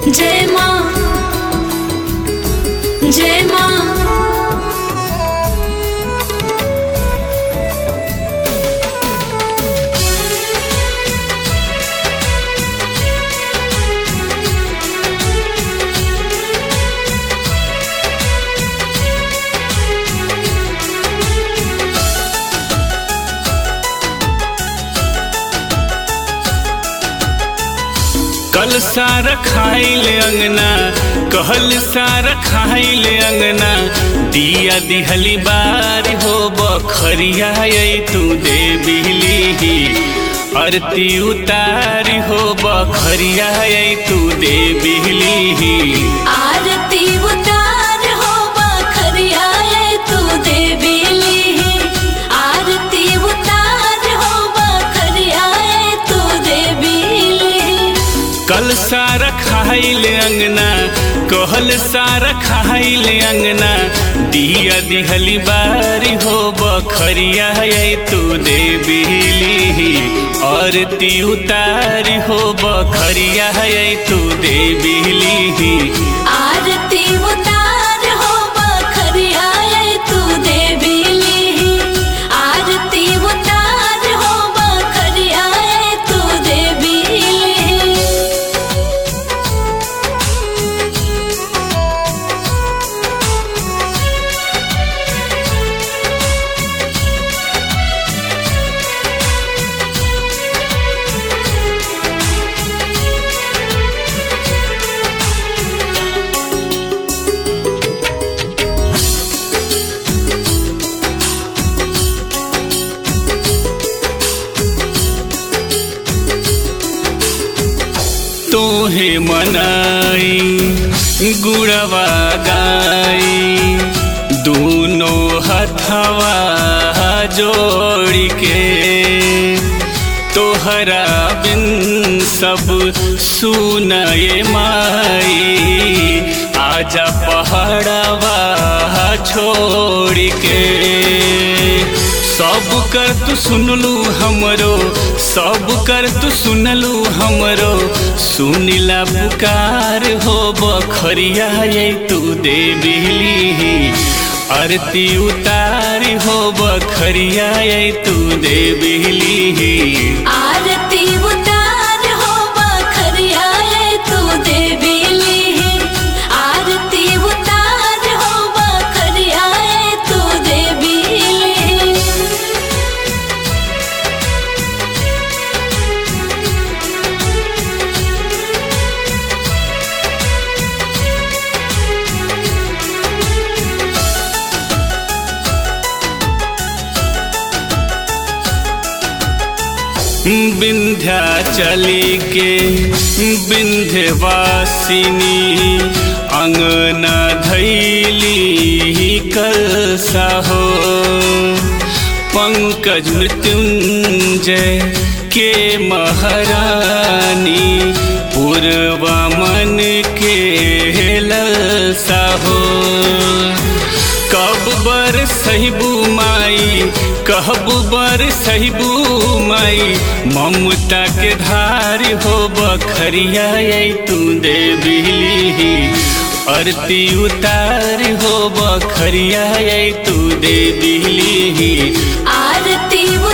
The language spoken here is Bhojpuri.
जय माँ जय माँ। कल सारा खाइल अंगना कहल सारा खाइल अंगना दिया दिहली बार हो बखरिया तू दे बिहली आरती उतार हो बखरिया तू दे बिहली आरती उतार हो बखरिया तू दे बिहली आरती उतार हो बखरिया तू दे बिहली। कल सारा खाइल अंगना कहल सारा खाइल अंगना दिया दिहली बारी हो बखरिया तू दे बिहली आरती उतारी हो बखरिया तू दे बिहली आरती उतार हो बखरिया तू दे बिहली आरती उतार हो बखरिया तू दे बिहली। तोहे मनाई गुड़वा गाई दोनों हथवा जोड़ के तोहरा बिन सब सुनाए माई आजा पहाड़वा छोड़ के सब कर तू सुनलू हमरो सब कर तू सुनलू हमरो सुनिला पुकार हो बखरिया तू दे बिहली आरती उतार हो बखरिया तू दे बिहली आरती उतार हो बखरिया तू दे बिहली आरती उतार हो बखरिया तू दे बिहली। विंध्याचली के विंध्यवासिनी अंगना धैली कलसा हो पंकज मृत्युंजय के महारानी पूर्वा मन के ललसा हो कब बर सहिबू माई कहब बर सहिबू माई ममता के धार हो बखरिया तू दे बिहली आरती उतार हो बखरिया तू दे बिहली आरती